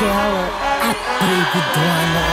Keller, a proibidona.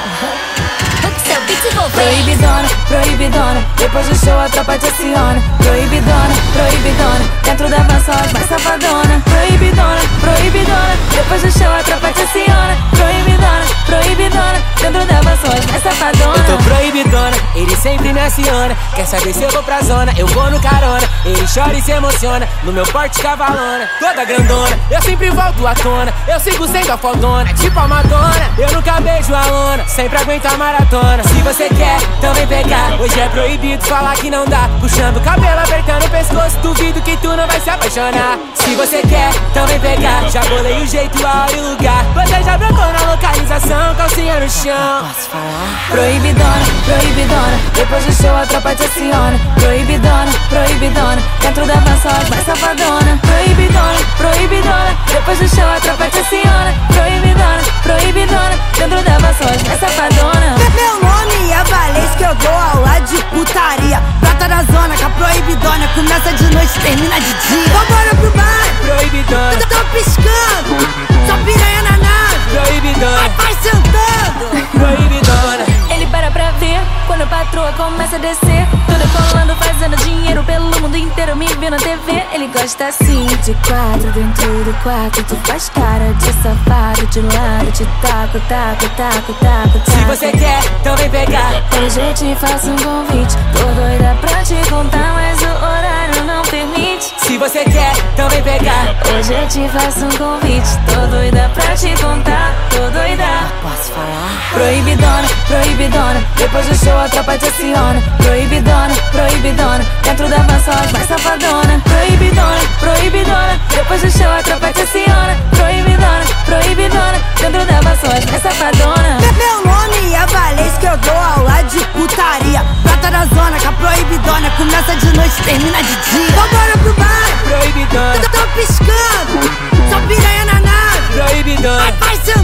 Proibidona, proibidona, depois do show a tropa te aciona. Proibidona, proibidona, dentro da van só as mais safadona. Proibidona, proibidona, depois do show a tropa te aciona. Proibidona, proibidona, dentro da van só as mais safadona. Eu tô proibidona, ele sempre me aciona. Quer saber se eu vou pra zona, eu vou no carona. Ele chora e se emociona, no meu porte cavalona. Toda grandona, eu sempre volto à tona. Eu sigo sendo a fodona, tipo a Madonna. Eu nunca beijo a lona, sempre aguento a maratona. Se você quer, então vem pegar. Hoje é proibido falar que não dá. Puxando o cabelo, apertando o pescoço, duvido que tu não vai se apaixonar. Se você quer, então vem pegar. Já bolei o jeito, a hora e o lugar. Você já brocou na localização, calcinha no chão. Posso falar? Proibidona, proibidona, depois do show a tropa te aciona. Proibidona, proibidona, dentro da van só as mais safadona. Proibidona, proibidona, depois do show a tropa te aciona. Proibidona, proibidona, dentro da van só as mais safadona. Meu nome é Valês, que eu dou aula de putaria. Prata da zona, com a proibidona. Começa de noite, termina de dia. Vambora pro bar, Proibidona, eu tô piscando. Só piranha na nave, proibidona, vai sentando. proibidona. Ele para pra ver quando a patroa começa a descer. Tô decolando, fazendo dinheiro pelo mundo inteiro, me vê na TV. Ele gosta assim, de quatro, dentro do quarto. Tu faz cara de safado, de lado, te taco, taco, taco, taco, taco. Se você quer, então vem pegar. Hoje eu te faço um convite. Tô doida pra te contar, mas o horário não permite. Se você quer, então vem pegar. Hoje eu te faço um convite. Tô doida pra te contar, tô doida. Posso falar? Proibidona, proibidona, depois do show a tropa te aciona. Proibidona, proibidona, dentro da van só as mais safadona. Proibidona, proibidona, depois do show a tropa te aciona. Proibidona, proibidona, dentro da van só as mais safadona. Meu nome é Valês, que eu dou aula de putaria. Prata da zona, com a proibidona. Começa de noite, termina de dia. Vambora pro bar, Proibidona, eu tô piscando. Só piranha na nave, proibidona, vai sentando.